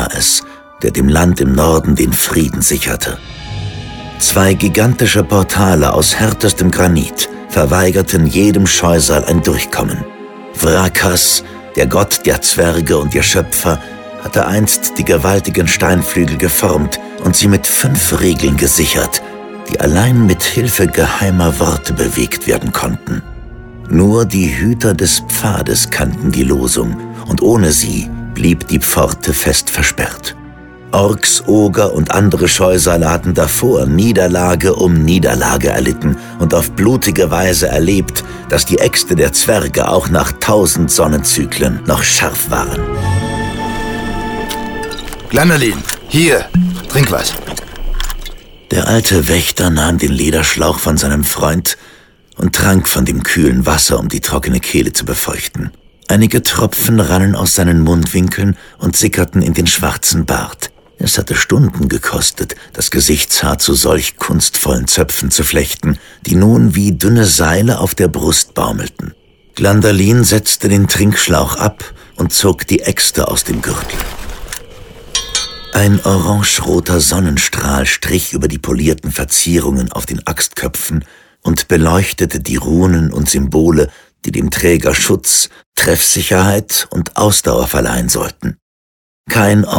war es, der dem Land im Norden den Frieden sicherte. 2 gigantische Portale aus härtestem Granit verweigerten jedem Scheusal ein Durchkommen. Wrakas, der Gott der Zwerge und ihr Schöpfer, hatte einst die gewaltigen Steinflügel geformt und sie mit 5 Riegeln gesichert, die allein mit Hilfe geheimer Worte bewegt werden konnten. Nur die Hüter des Pfades kannten die Losung, und ohne sie blieb die Pforte fest versperrt. Orks, Oger und andere Scheusale hatten davor Niederlage um Niederlage erlitten und auf blutige Weise erlebt, dass die Äxte der Zwerge auch nach 1000 Sonnenzyklen noch scharf waren. Glandalin, hier, trink was. Der alte Wächter nahm den Lederschlauch von seinem Freund und trank von dem kühlen Wasser, um die trockene Kehle zu befeuchten. Einige Tropfen rannen aus seinen Mundwinkeln und sickerten in den schwarzen Bart. Es hatte Stunden gekostet, das Gesichtshaar zu solch kunstvollen Zöpfen zu flechten, die nun wie dünne Seile auf der Brust baumelten. Glandalin setzte den Trinkschlauch ab und zog die Äxte aus dem Gürtel. Ein orangeroter Sonnenstrahl strich über die polierten Verzierungen auf den Axtköpfen und beleuchtete die Runen und Symbole, die dem Träger Schutz, Treffsicherheit und Ausdauer verleihen sollten. Kein